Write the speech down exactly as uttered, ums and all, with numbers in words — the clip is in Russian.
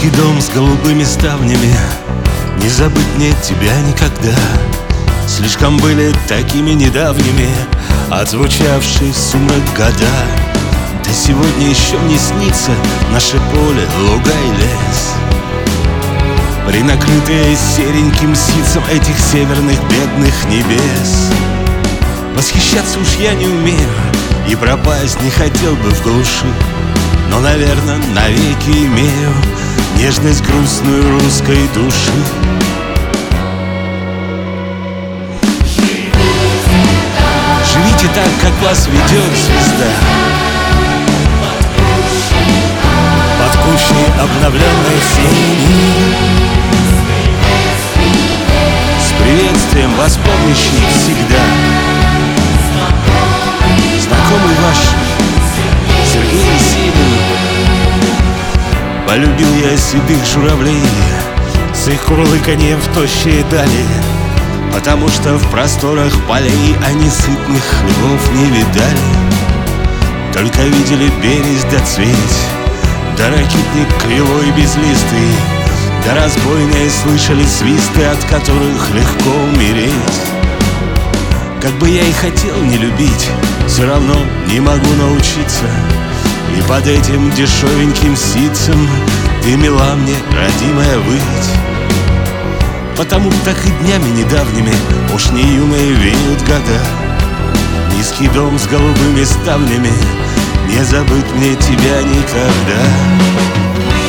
Низкий дом с голубыми ставнями, не забыть мне тебя никогда. Слишком были такими недавними отзвучавшие в сумрак года. Да сегодня еще мне снится наше поле, луга и лес, принакрытые сереньким ситцем этих северных бедных небес. Восхищаться уж я не умею и пропасть не хотел бы в глуши, но, наверное, навеки имею нежность грустную русской души. Живите так, как вас ведет звезда, под кучей обновленной синей, с приветствием вас помнящий всегда знакомый ваш Сергей Есенин. Полюбил я седых журавлей с их курлыканьем в тощие дали, потому что в просторах полей они сытных хлебов не видали. Только видели бересть да цветь, да ракитник кривой безлистый, да разбойные слышали свисты, от которых легко умереть. Как бы я и хотел не любить, все равно не могу научиться, и под этим дешевеньким ситцем ты мила мне, родимая, выть. Потому так и днями недавними уж не юные веют года. Низкий дом с голубыми ставнями, не забыть мне тебя никогда.